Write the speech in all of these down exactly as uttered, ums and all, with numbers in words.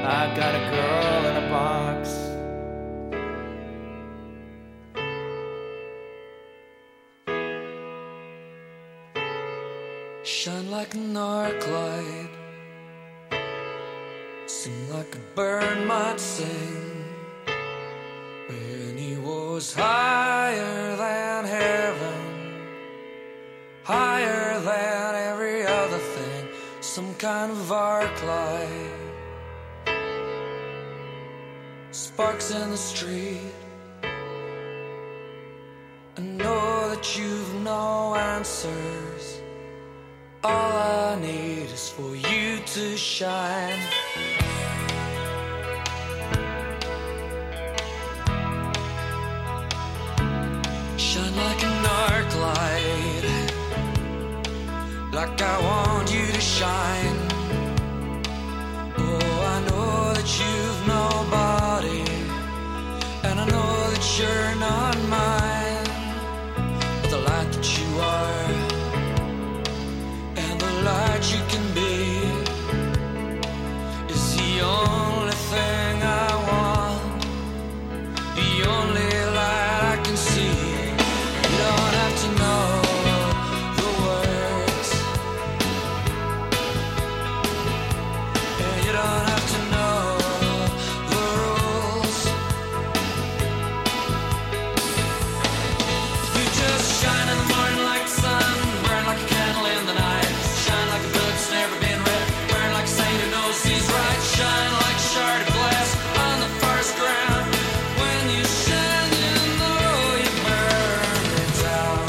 I got a girl in a box. Shine like an arc light, sing like a bird might sing. When he was higher than heaven, higher than every other thing, some kind of arc light. Sparks in the street. I know that you've no answers. All I need is for you to shine. Shine like an arc light, like I want you to shine. Oh, I know that you've nobody, and I know that you're not mine. But the light that you are, and the light you can be, is the only thing I want, the only light I can see. You don't have to know the words, and you don't have to know the rules. You just shine in the morning like the sun, burn like a candle in the night, shine like a book that's never been read, burn like a saint who knows he's right, shine like a shard of glass on the first ground. When you shine, you know you burn it down.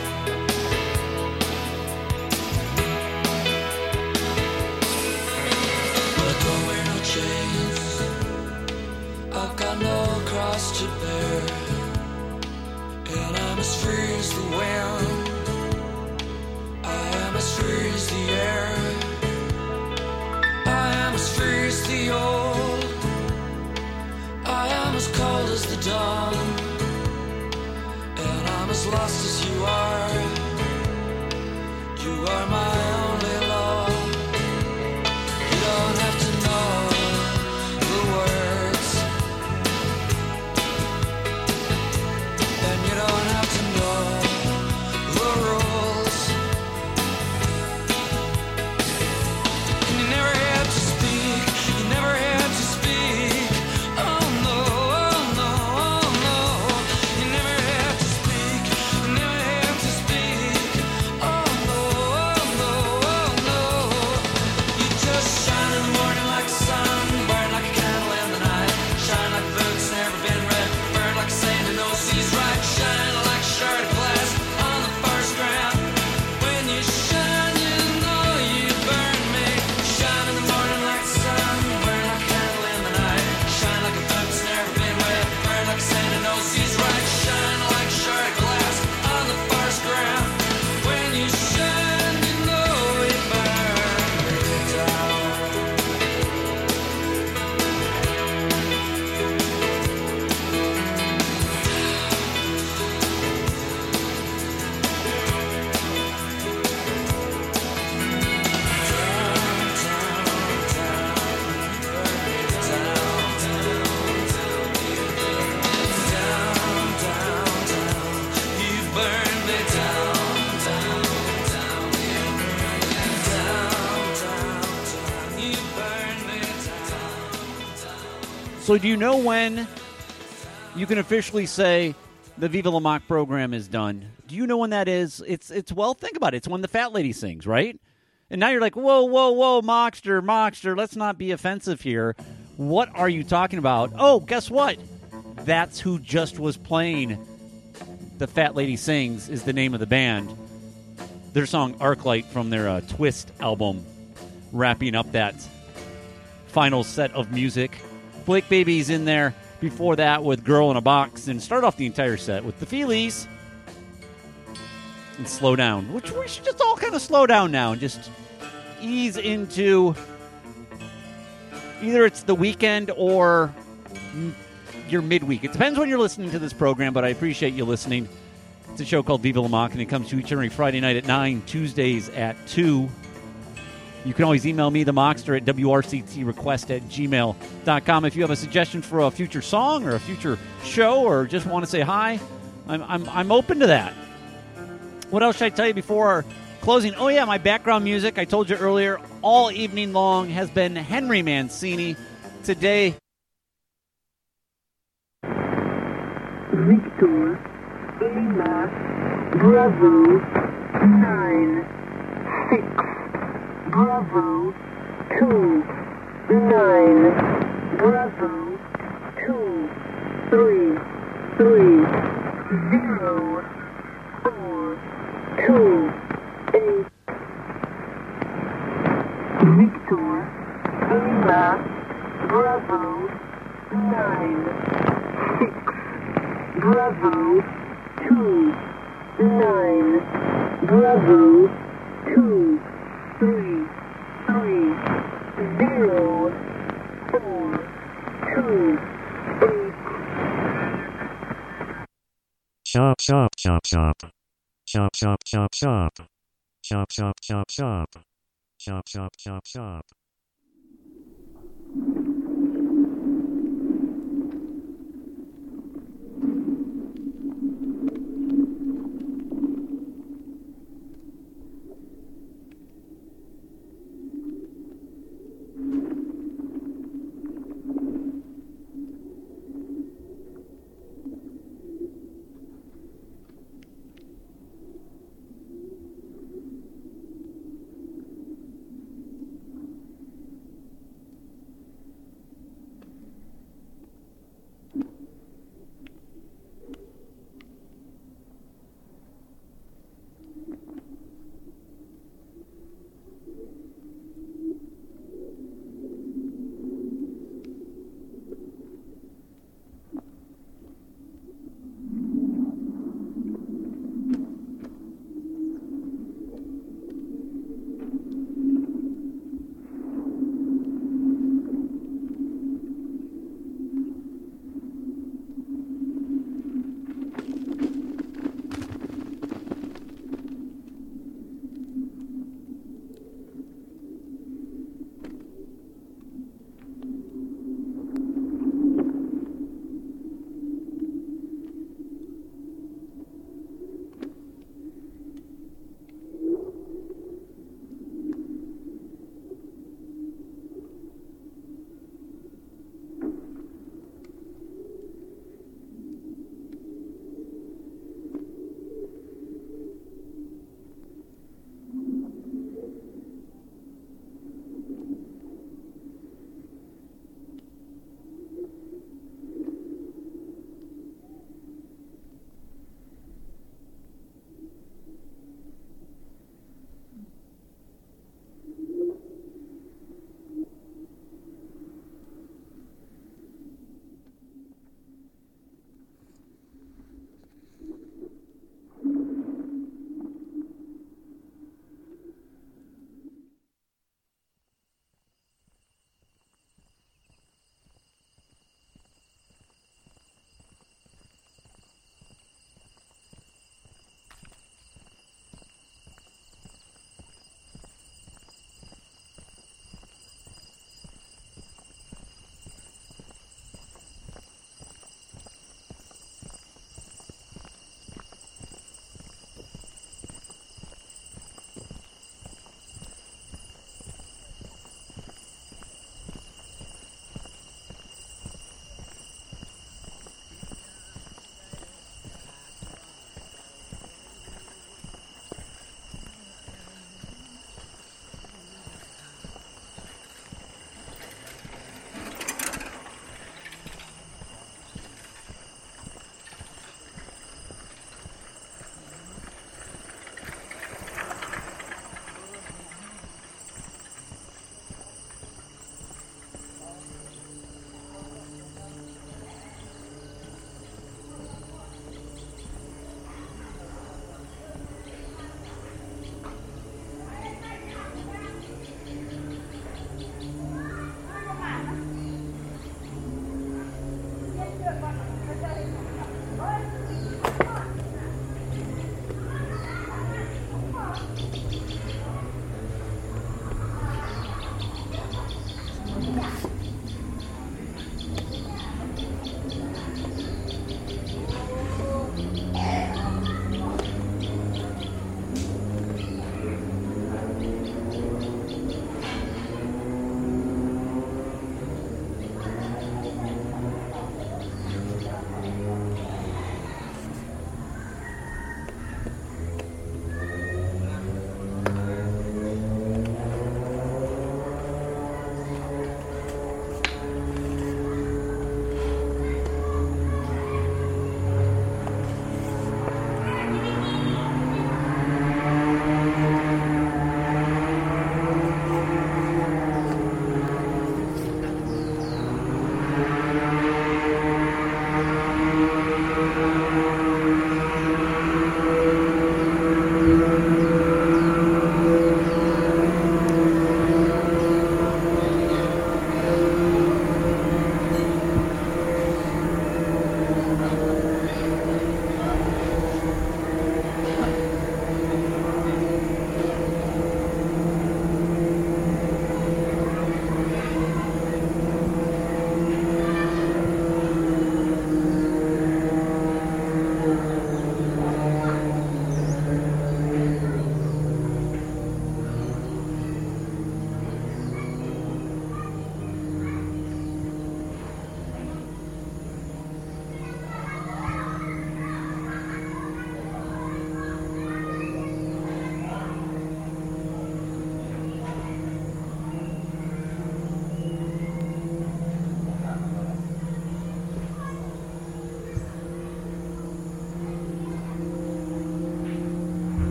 But I don't wear no chains, I've got no cross to bear, and I'm as free as the wind, I am as free as the air, I am as free as the old, I am as cold as the dawn, and I'm as lost as you are. You are my only law. You don't have to know the words, and you don't have to know the rules. And you never had to speak, you never had to speak. Oh no, oh no, oh no. You never had to speak, you never had to speak. Oh no, oh no, oh no. You just shine in the morning like the sun, burn like a candle in the night, shine like a book that's never been read, burn like a saint who knows he's right, shine like a shard of glass on the first ground. When you shine, you know you burn me. Shine in the morning like the sun, burn like a candle in the night, shine like a book that's never been read, burn like a saint who knows he's right, shine like a shard of glass on the first ground. When you shine, you know you burn me down. So do you know when you can officially say the Viva La Mock program is done? Do you know when that is? It's, it's well, think about it. It's when the fat lady sings, right? And now you're like, whoa, whoa, whoa, Mockster, Mockster, let's not be offensive here. What are you talking about? Oh, guess what? That's who just was playing The Fat Lady Sings is the name of the band. Their song Arclight from their uh, Twist album, wrapping up that final set of music. Blake Baby's in there before that with Girl in a Box, and start off the entire set with the Feelies and Slow Down, which we should just all kind of slow down now and just ease into either it's the weekend or your midweek. It depends when you're listening to this program, but I appreciate you listening. It's a show called Viva La Mock, and it comes to each and every Friday night at nine, Tuesdays at two. You can always email me, the Mockster, at W R C T request at gmail dot com. If you have a suggestion for a future song or a future show or just want to say hi, I'm, I'm, I'm open to that. What else should I tell you before our closing? Oh, yeah, my background music, I told you earlier, all evening long has been Henry Mancini. Today, Victor, Lima, Bravo, nine, six, Bravo, two, nine, Bravo, two, three, three, zero, four, two, eight. Victor, Lima, Bravo, nine, six, Bravo, two, nine, Bravo, two, three, three, zero, four, two, eight. Shop, shop, shop, shop. Shop, shop, shop, shop. Shop, shop, shop, shop. Shop, shop, shop, shop.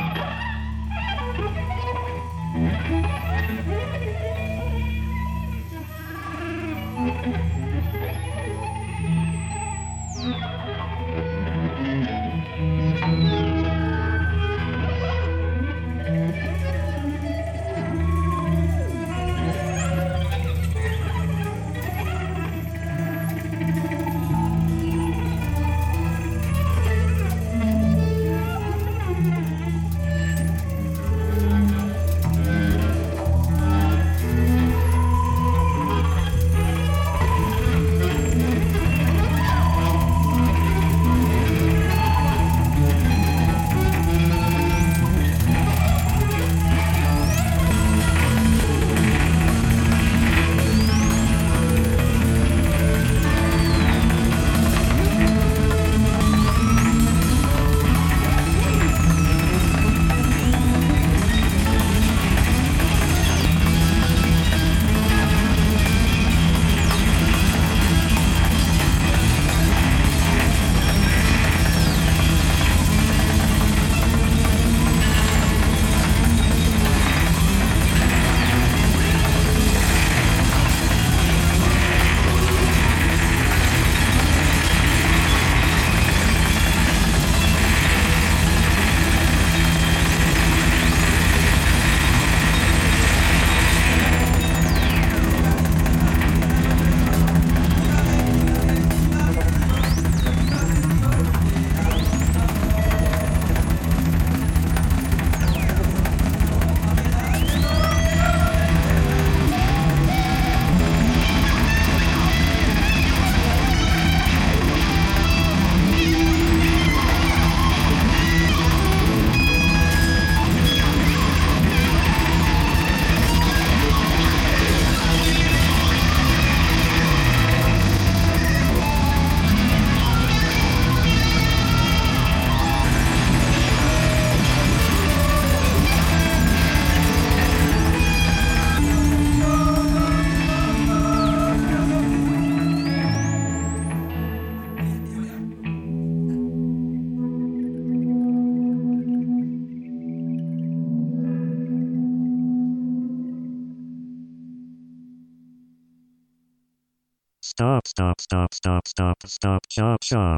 Stop, stop, stop, stop, stop, stop, shop, shop.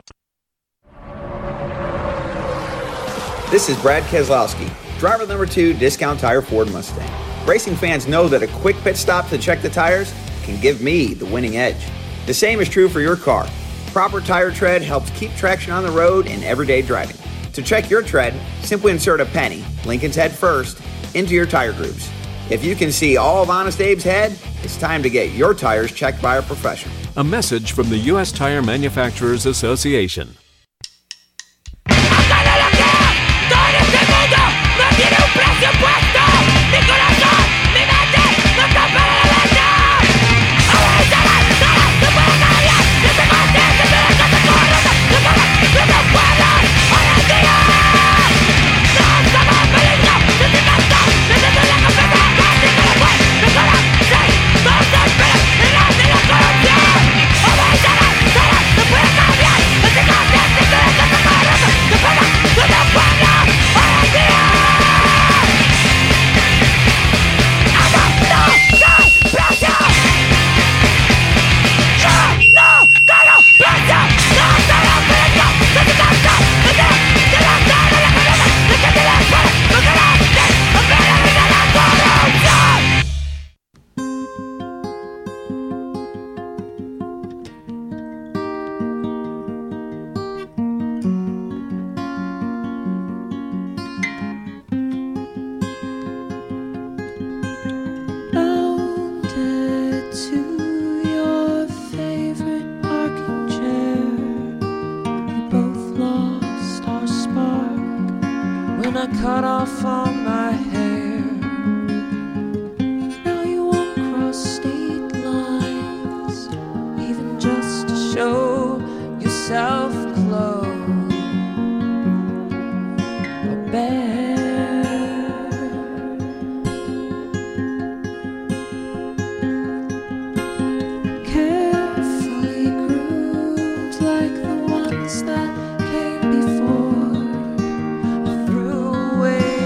This is Brad Keselowski, driver number two, Discount Tire Ford Mustang. Racing fans know that a quick pit stop to check the tires can give me the winning edge. The same is true for your car. Proper tire tread helps keep traction on the road in everyday driving. To check your tread, simply insert a penny, Lincoln's head first, into your tire grooves. If you can see all of Honest Abe's head, it's time to get your tires checked by a professional. A message from the U S Tire Manufacturers Association. Bounded to your favorite rocking chair. We both lost our spark when I cut off all my hair. Now you walk across state lines, even just to show yourself clothes or bare. Carefully groomed like the ones that came before. I threw away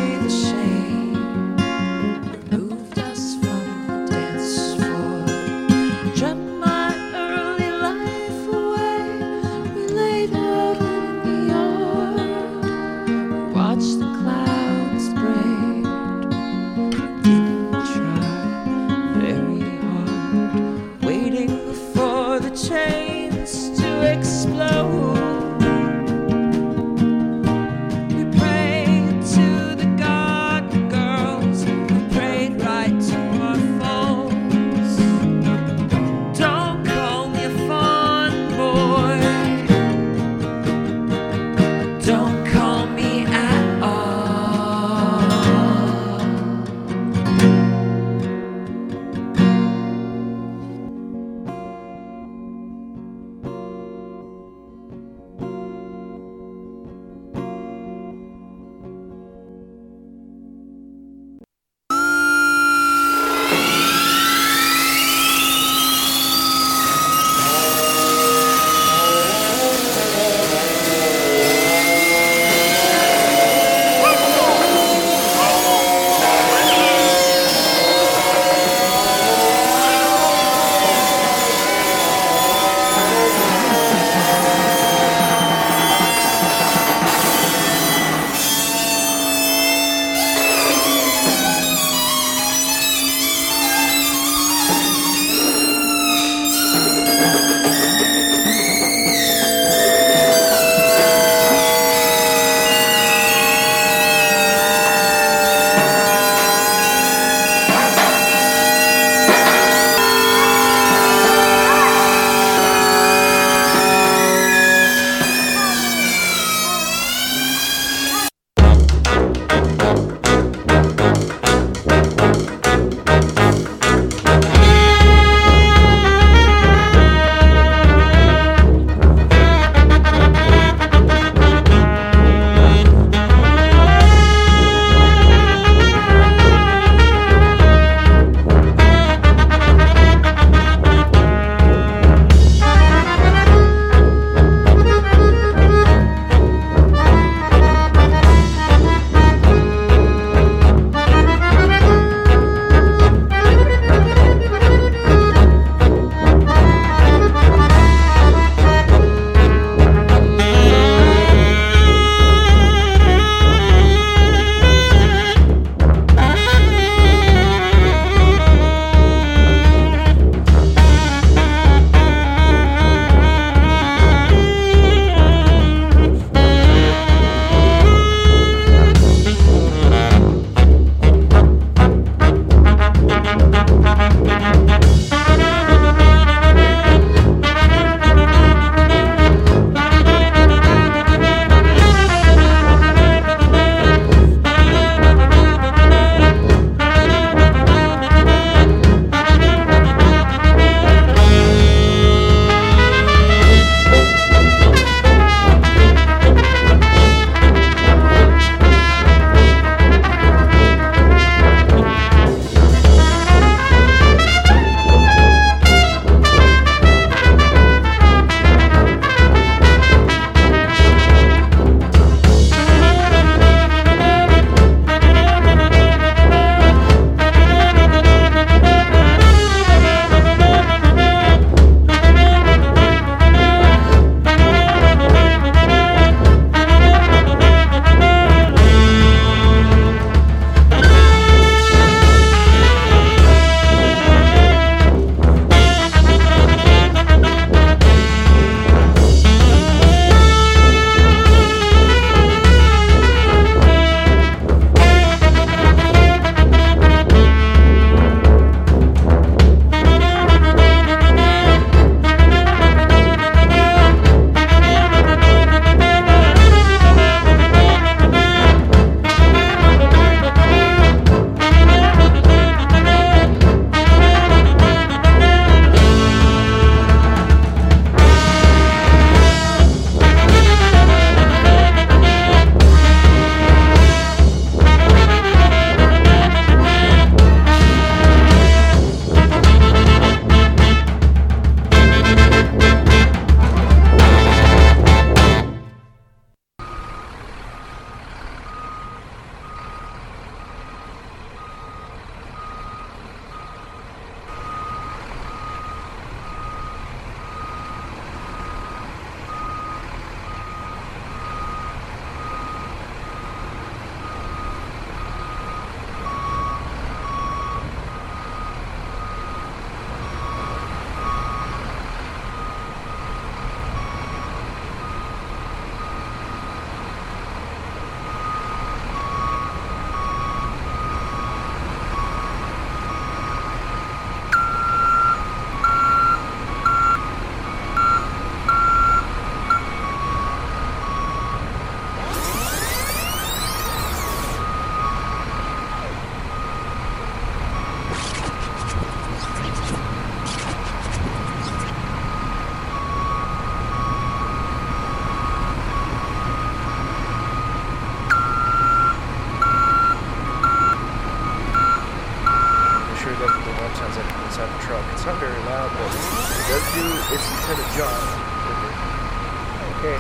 inside the truck. It's not very loud, but it does do its intended job. Okay.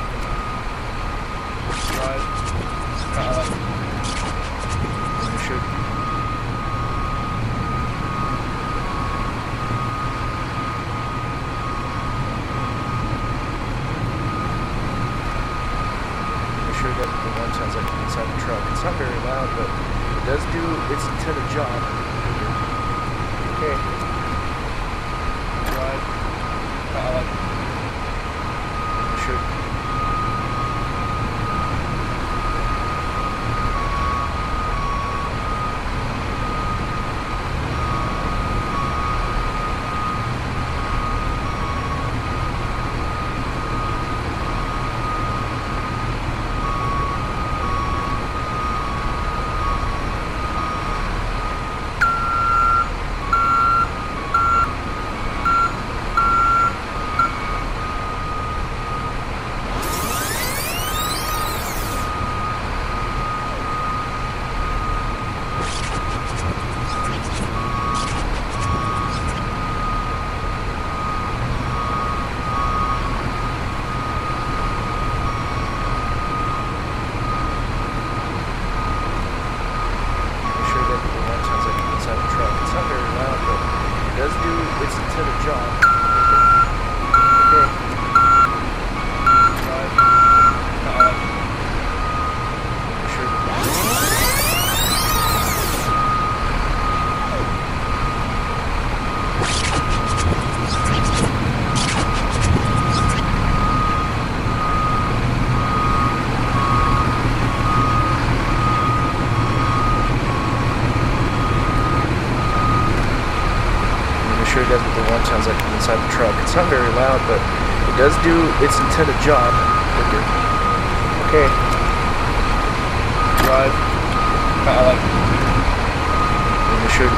Drive. Uh, shoot. Make sure that the one sounds like inside the truck. It's not very loud, but it does do its intended job. Okay. Drive. Uh, shoot. Does do its intended job. Okay. Drive. Uh, sure. Sure does what the one sounds like inside the truck. It's not very loud, but it does do its intended job. Okay. Drive. Uh, sure.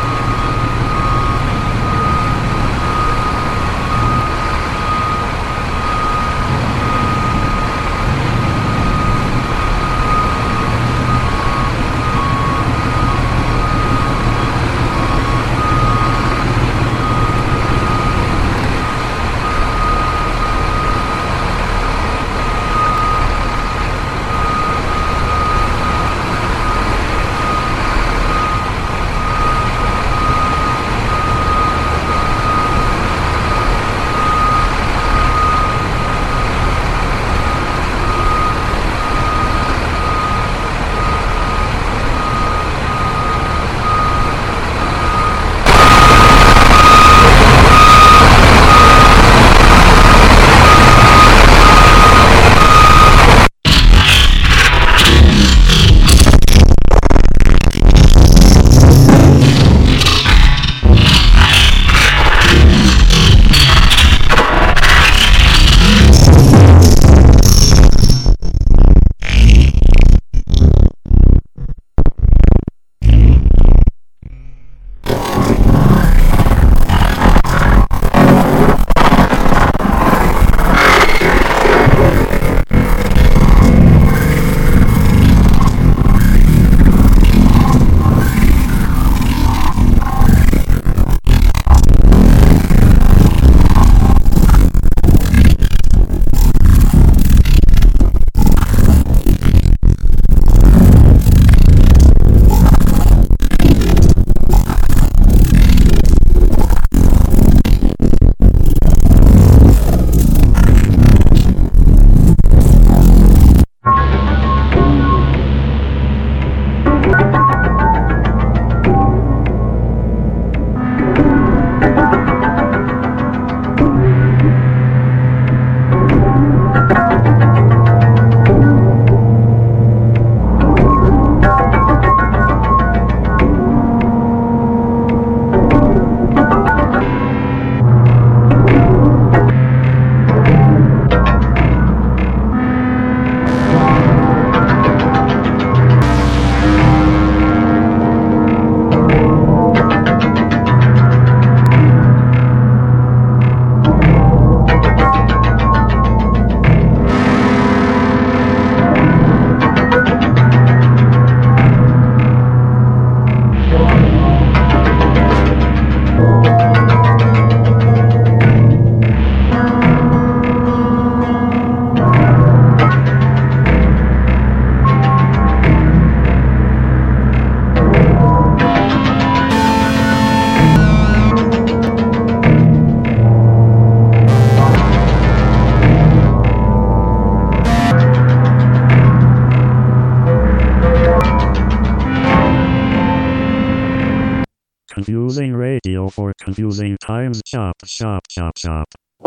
Confusing radio for confusing times. Chop, chop, chop, chop.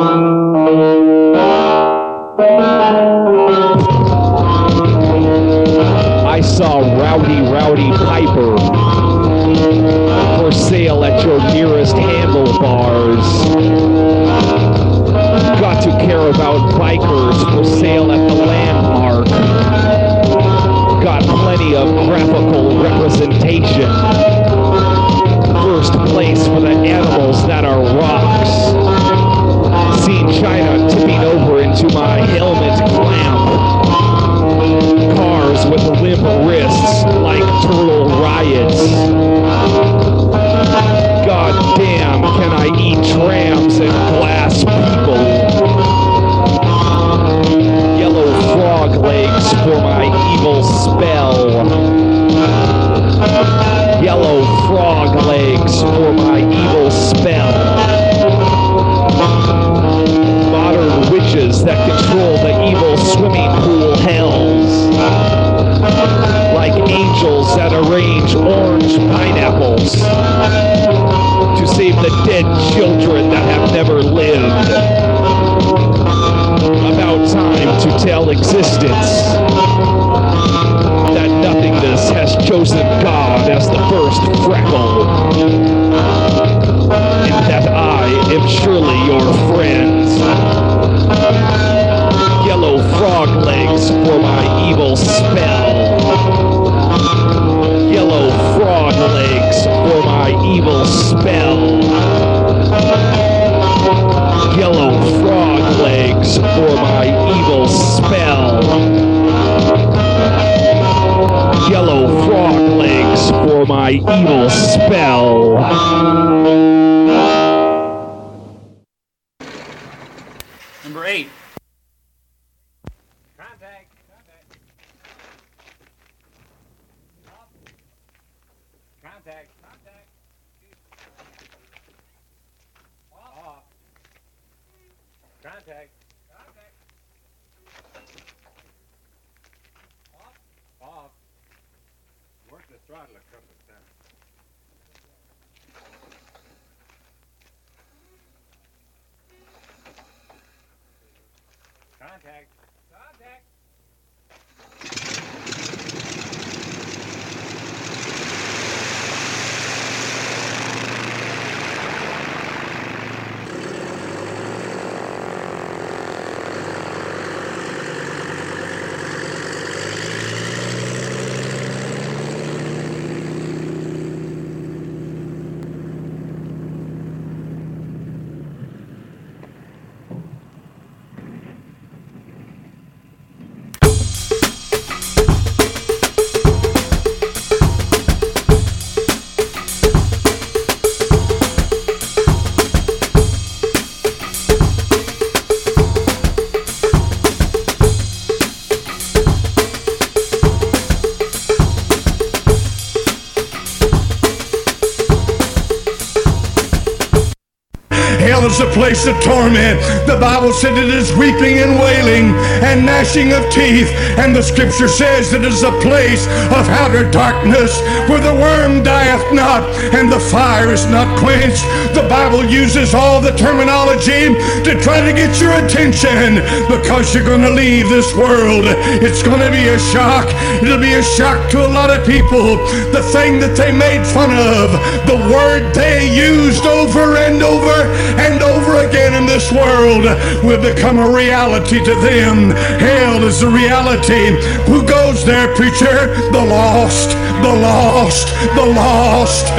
I saw Rowdy Rowdy Piper for sale at your nearest handlebars. Got to care about bikers for sale at the landmark. Got plenty of graphical representation. First place for the animals that are rocks. Seen China tipping over into my helmet clamp. Cars with limp wrists like turtle riots. God damn, can I eat trams and glass people? Yellow frog legs for my evil spell. Yellow frog legs for my evil spell. Modern witches that control the evil swimming pool hells. Like angels that arrange orange pineapples to save the dead children that have never lived. About time to tell existence that nothingness has chosen God as the first freckle, and that I am surely your friend. Yellow frog legs for my evil spell. Yellow frog legs for my evil spell. Yellow frog legs for my evil spell. Yellow frog legs for my evil spell. Number eight. Contact. Contact. Contact. Contact. Off. Contact. Contact. Off. Off. Work the throttle a couple of times. Contact. Contact. Hell is a place of torment. The Bible said it is weeping and wailing and gnashing of teeth. And the scripture says it is a place of outer darkness where the worm dieth not and the fire is not quenched. The Bible uses all the terminology to try to get your attention because you're going to leave this world. It's going to be a shock. It'll be a shock to a lot of people. The thing that they made fun of, the word they used over and over and over again in this world will become a reality to them. Hell is a reality. Who goes there, preacher? The lost, the lost, the lost.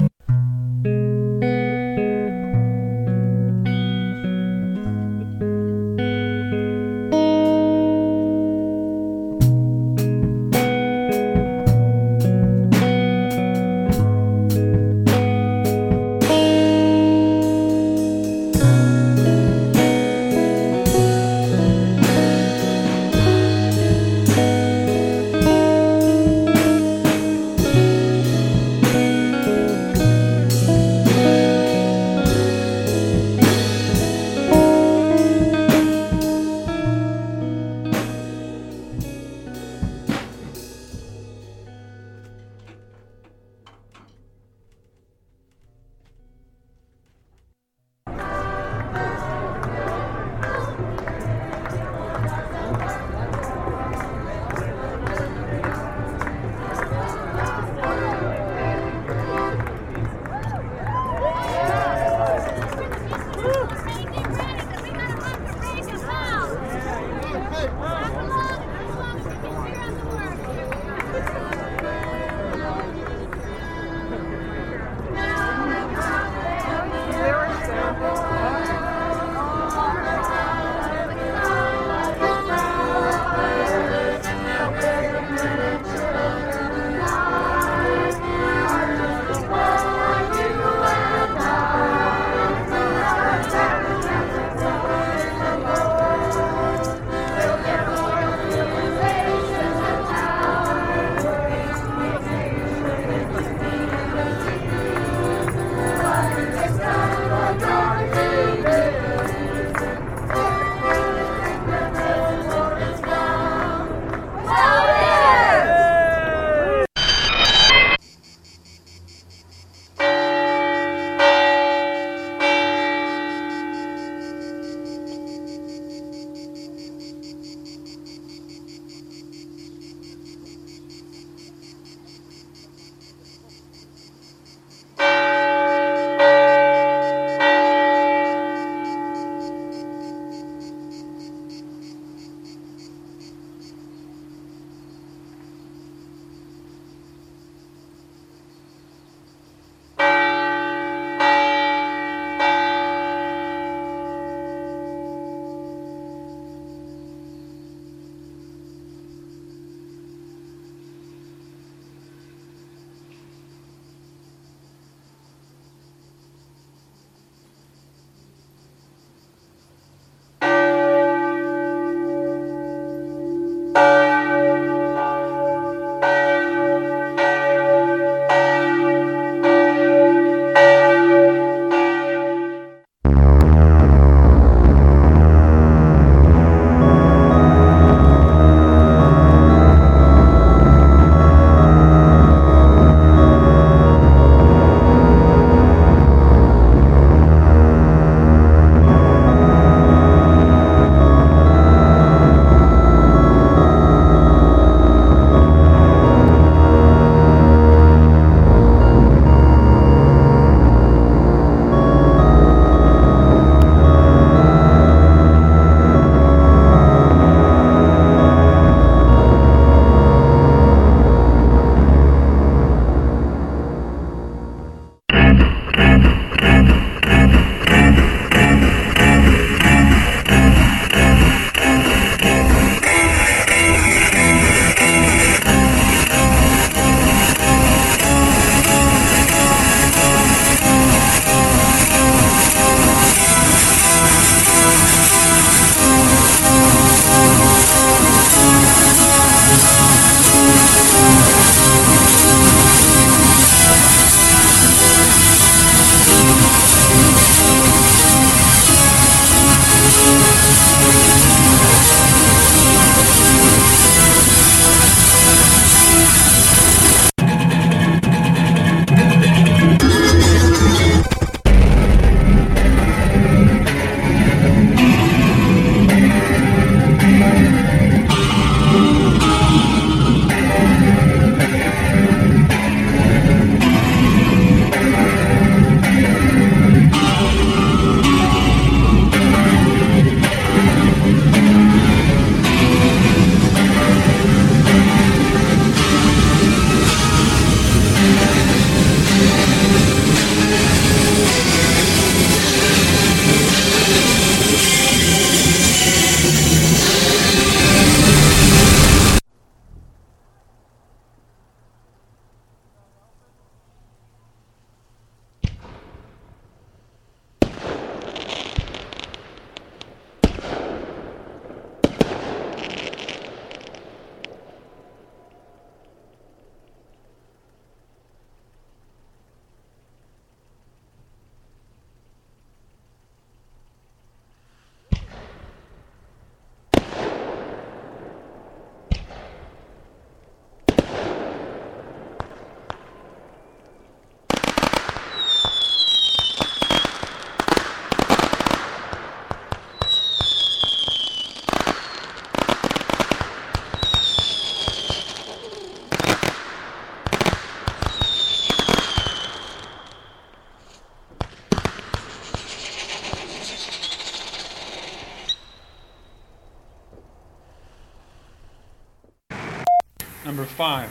fine.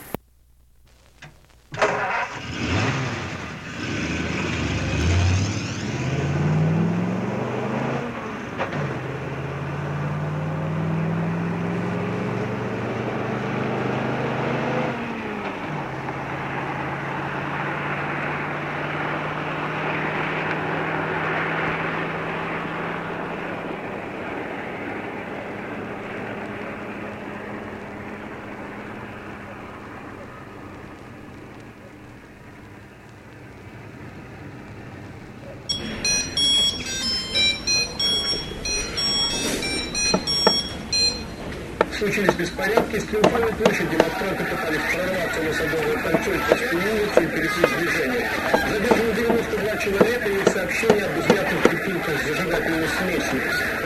Случились беспорядки. С Триумфальной площади демонстранты пытались прорваться на Садовое кольцо и Почтовую улицу и пересечь движение. Задержано девяносто два человека и сообщения об изъятых бутылках с зажигательной смесью.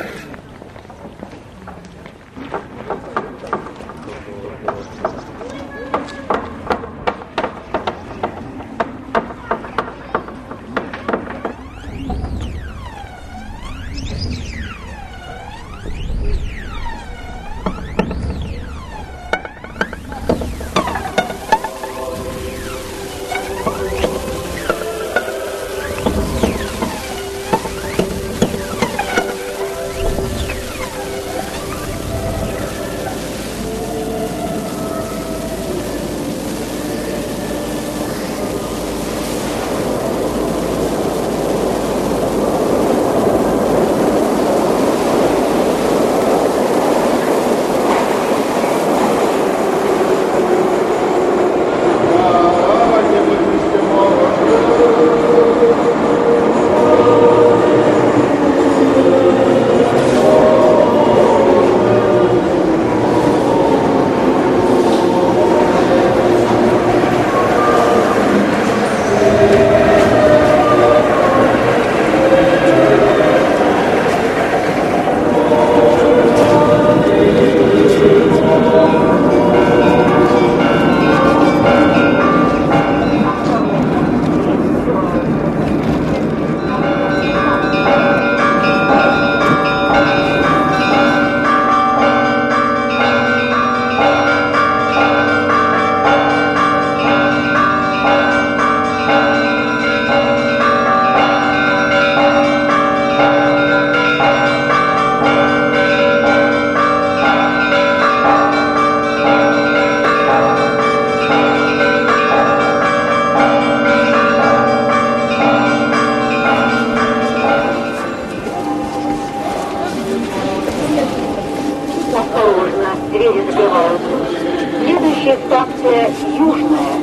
двери закрываются. Следующая станция Южная.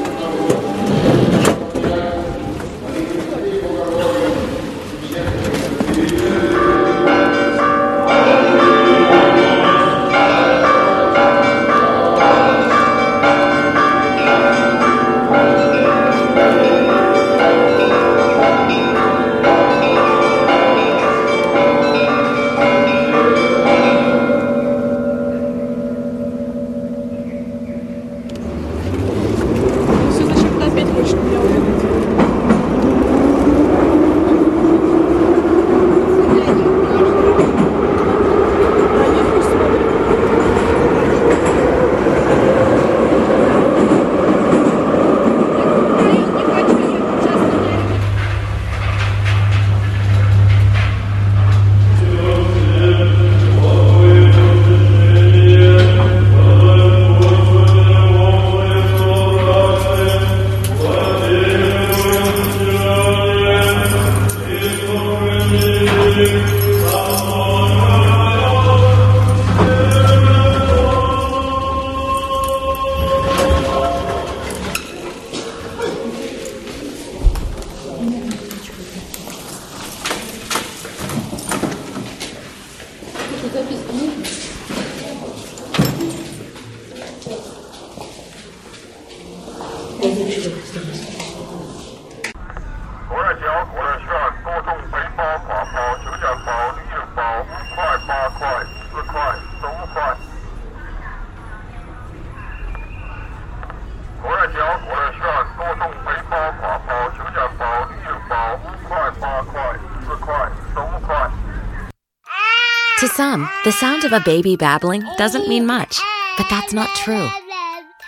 To some, the sound of a baby babbling doesn't mean much, but that's not true.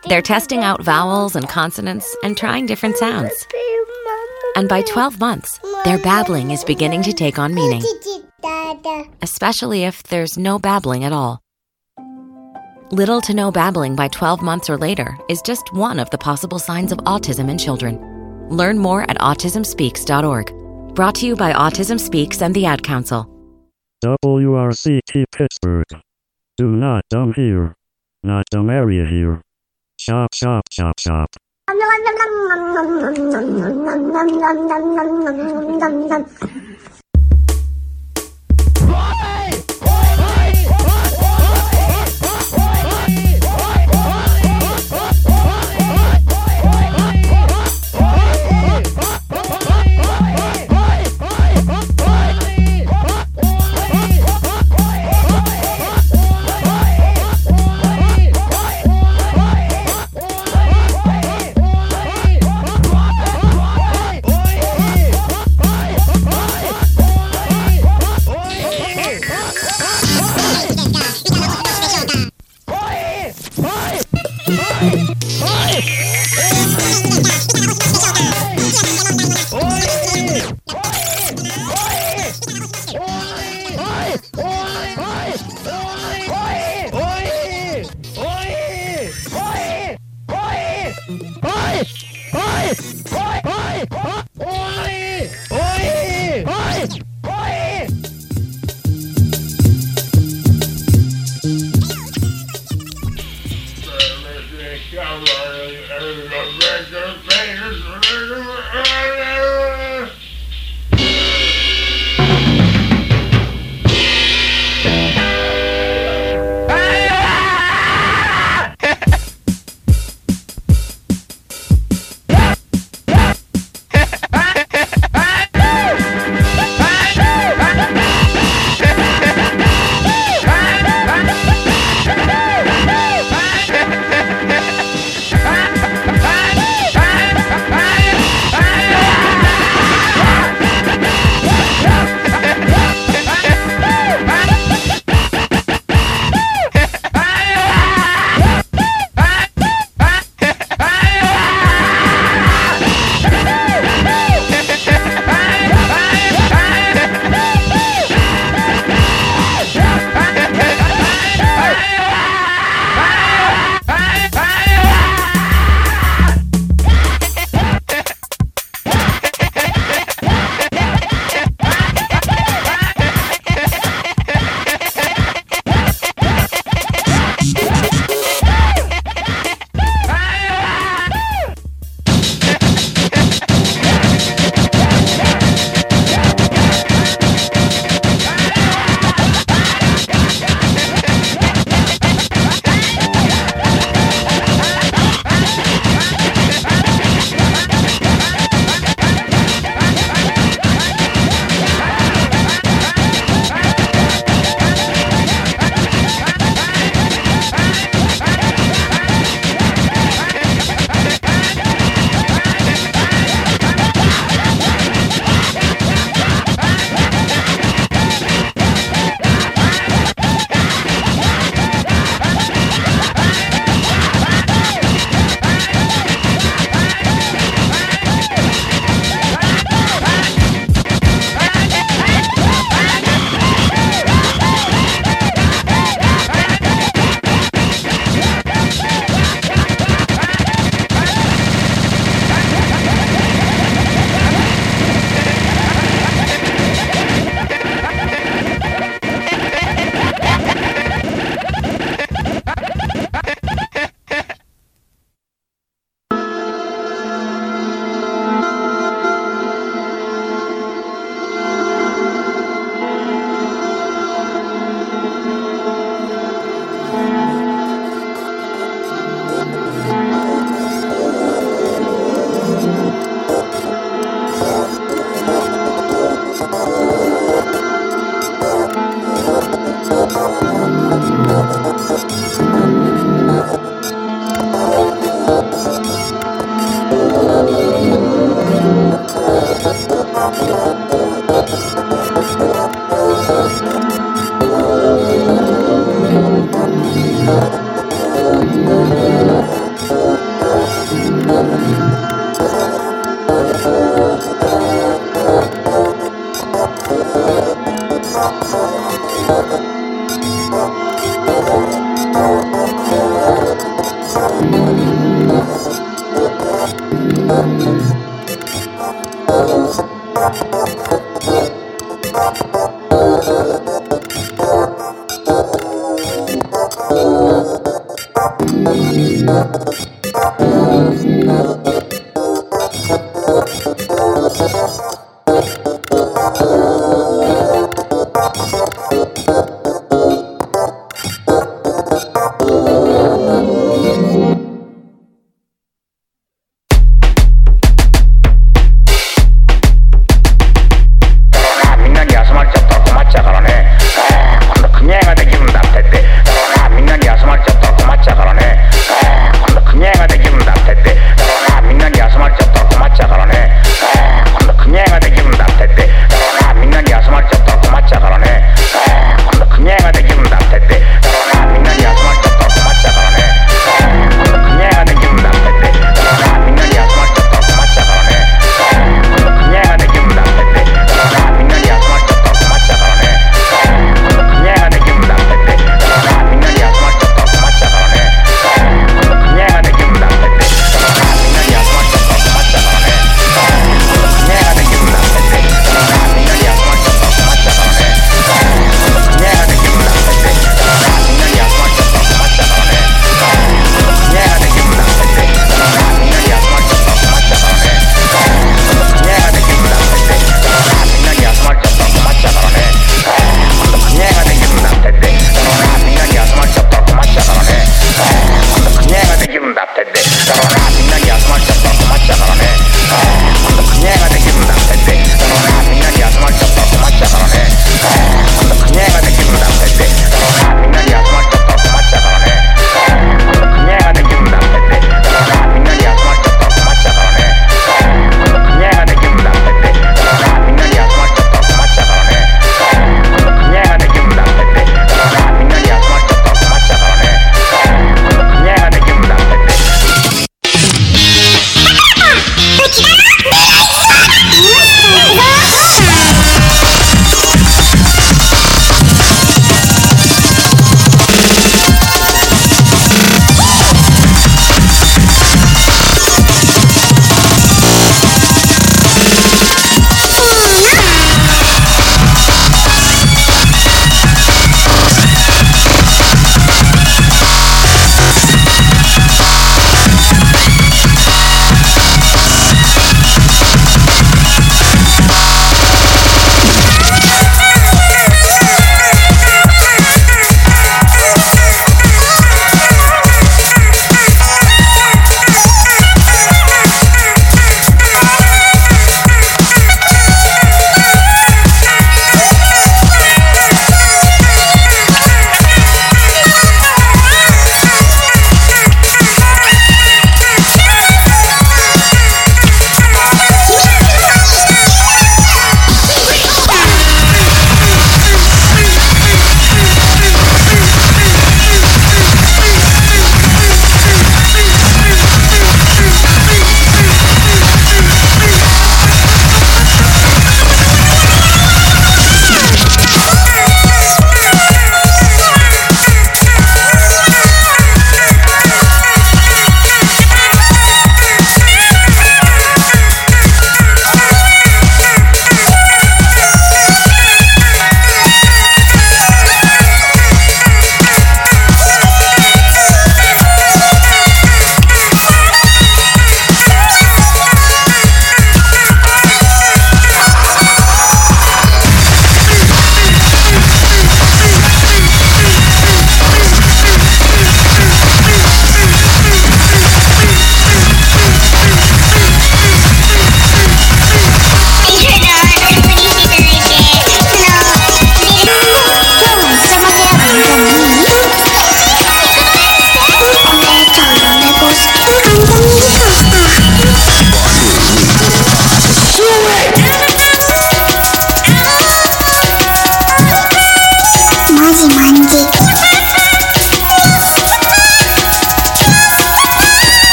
They're testing out vowels and consonants and trying different sounds. And by twelve months, their babbling is beginning to take on meaning, especially if there's no babbling at all. Little to no babbling by twelve months or later is just one of the possible signs of autism in children. Learn more at autism speaks dot org. Brought to you by Autism Speaks and the Ad Council. W R C T Pittsburgh. Do not dumb here. Not dumb area here. Shop, shop, shop, shop. Hey!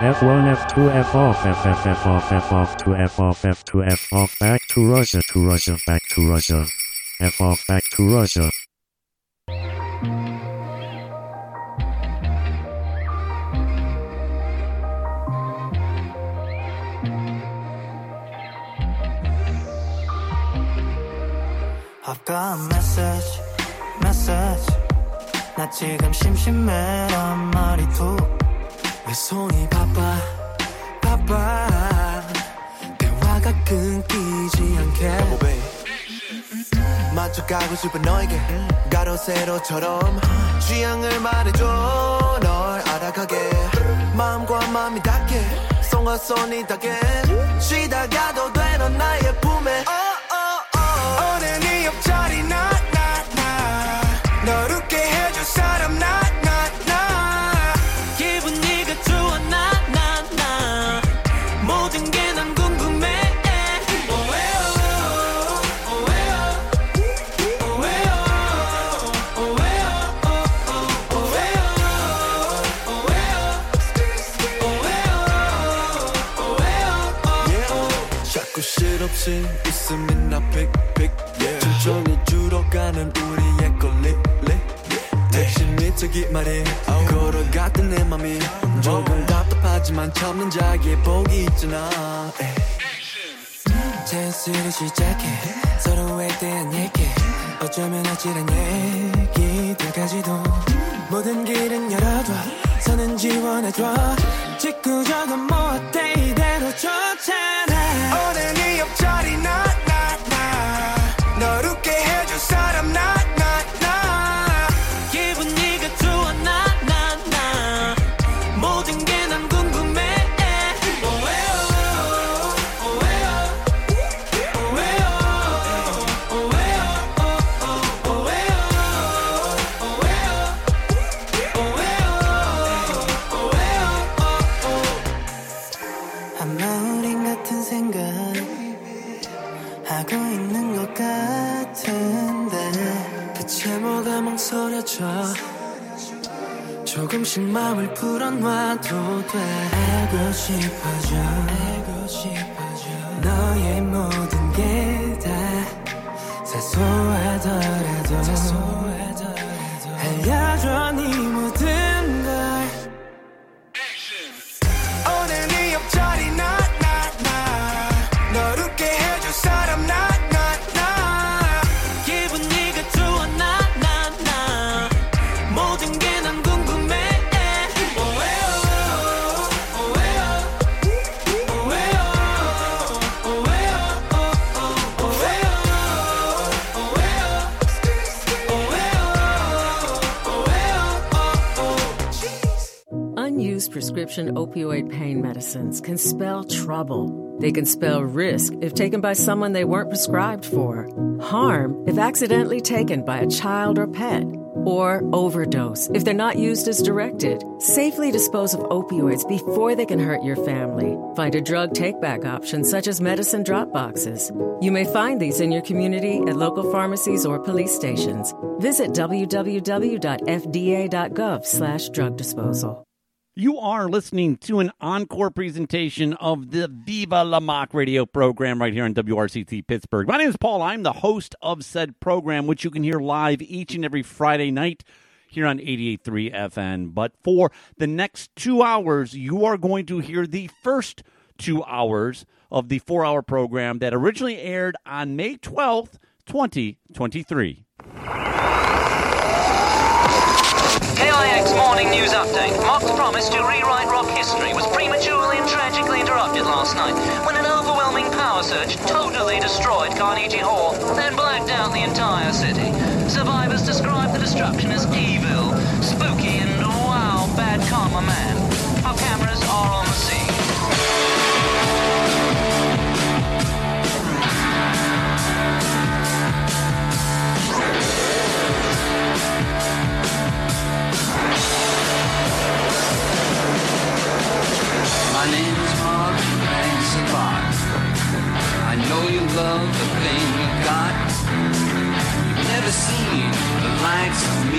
F one, F two, F off, F F, F off, F off, to F off, F two, F off, back to Russia, to Russia, back to Russia, F off, back to Russia. I've got a message, message. 나 지금 심심해란 말이도 왜 손이 바빠, 바빠. 대화가 끊기지 않게. 만족하고 싶은 너에게 가로세로처럼 취향을 말해줘. 널 알아가게 마음과 마음이 닿게 손과 손이 닿게 쉬다가도 돼 넌 나의 품에. 오늘 네 옆자리 나 나 나 널 웃게 해줄 사람 나 나 나 기분 네가 좋아 나 나 나 모든 게 난 궁금해. 자꾸 실없이 웃음이 나 픽픽 천천히 줄어가는 우리의 걸림 택시 밑에 말이 걸어갔던 내 맘이 조금 답답하지만 참는 자기의 복이 있잖아. 잔소리 시작해 서로에 대한 얘기 어쩌면 아찔한 얘기들까지도 모든 길은 열어둬 선은 지원해줘 직구적은 뭐 어때 이대로 좋잖아. 오늘 네 옆자리 나 나 나 널 웃게 해줄 사람 나 나 나 기분 네가 좋아 나 나 나 모든 게 난 궁금해. 아마 우린 같은 생각 하고 있는 것 같은데 대체 뭐가 망설여져 조금씩 마음을 풀어놔도 돼. 알고 싶어져 알고 싶어져 너의 모든 게 다 사소하더라도 사소하더라도 알려줘 네 모든 걸. 오늘 네 옆자리 나 나 나 널 웃게 해줄 사람 나 나 나 기분 네가 좋아 나 나 나 모든 게 난 궁금해. Unused prescription opioid pain medicines can spell trouble. They can spell risk if taken by someone they weren't prescribed for, harm if accidentally taken by a child or pet, or overdose if they're not used as directed. Safely dispose of opioids before they can hurt your family. Find a drug take-back option such as medicine drop boxes. You may find these in your community at local pharmacies or police stations. Visit w w w dot f d a dot gov slash drug disposal. You are listening to an encore presentation of the Viva La Mock radio program right here on W R C T Pittsburgh. My name is Paul. I'm the host of said program, which you can hear live each and every Friday night here on eighty-eight point three F M. But for the next two hours, you are going to hear the first two hours of the four-hour program that originally aired on May twelfth, twenty twenty-three. K I X Morning News Update. Mock's promise to rewrite rock history was prematurely and tragically interrupted last night when an overwhelming power surge totally destroyed Carnegie Hall, then blacked out the entire city. Survivors describe the destruction as evil, spooky, and wow, bad karma man. Our cameras are on the scene. My name is Mark Savar. I know you love the thing you got. You've never seen the likes of me.